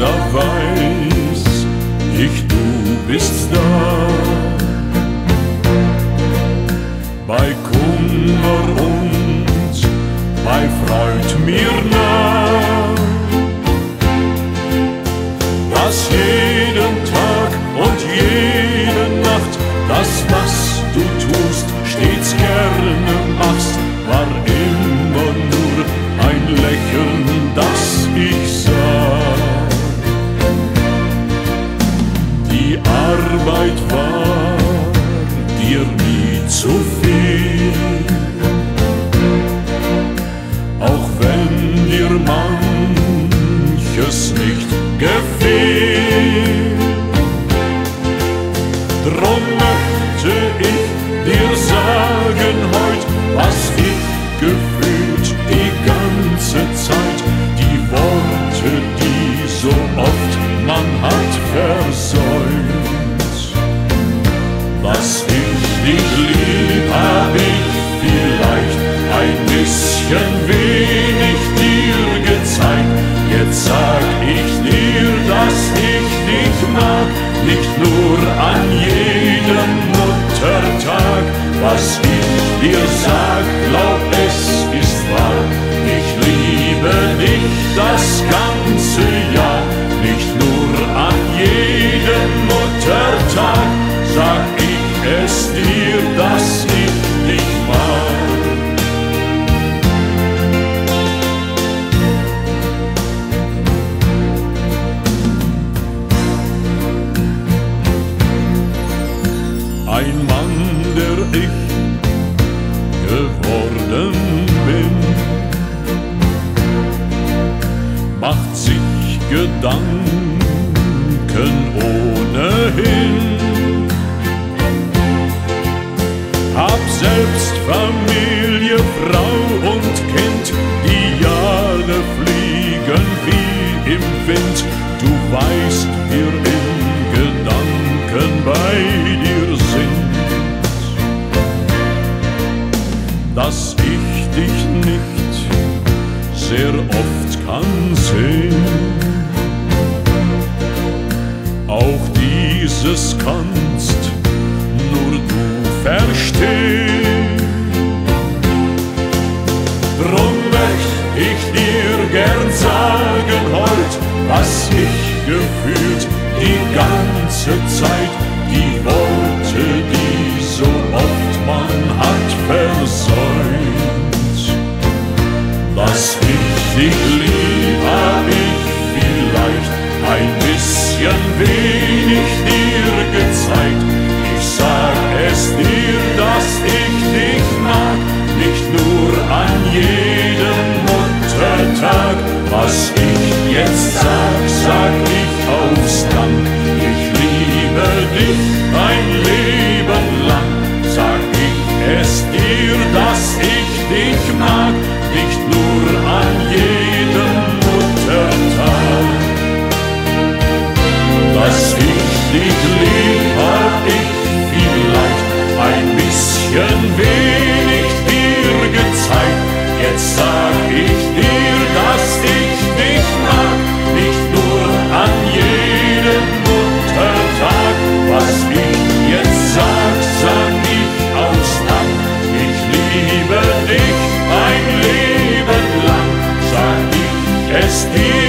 da weiß ich, du bist da. Bei Kummer und bei Freud mir nah, dass jeden Tag und jede Nacht das, was du tust, stets gerne machst, war immer nur ein Lächeln, das ich sah. Die Arbeit war dir nie zu viel, auch wenn dir manches nicht gefiel. Drum möchte ich dir sagen heut, was ich gefühlt die ganze Zeit, die Worte, die so oft man hat versäumt. Dass ich dich lieb, hab ich vielleicht ein bisschen wenig dir gezeigt. Jetzt sag ich dir, dass ich dich mag, nicht nur an jedem Muttertag. Was ich dir sag, glaub, es ist wahr. Ich liebe dich das ganze Jahr, nicht nur an jedem Muttertag. Sag ich es dir, dass ich dich mag. Ein Mann, der ich geworden bin, macht sich Gedanken ohnehin. Hab selbst Familie, Frau und Kind, die Jahre fliegen wie im Wind. Du weißt, wir in Gedanken bei dir sind, dass ich dich nicht sehr oft kann sehen. Auch dieses kannst nur du verstehen. Drum möcht ich dir gern sagen heut, was ich gefühlt die ganze Zeit, die Worte, die so oft man hat versäumt. Dass ich dich lieb, hab ich vielleicht ein bisschen wenig dir gezeigt. Ich sag es dir, dass ich dich mag, nicht nur an jedem Muttertag. Was ich jetzt sag ich aus Dank. Ich liebe dich ein Leben lang. Sag ich es dir, dass ich dich mag, nicht nur an jedem Muttertag. Dass ich dich lieb, hab ich vielleicht ein bisschen wenig dir gezeigt. Jetzt sag ich dir, dass ich dich mag, nicht nur an jedem Muttertag. Was ich jetzt sag ich aus Dank. Ich liebe dich ein Leben lang. Sag ich es dir,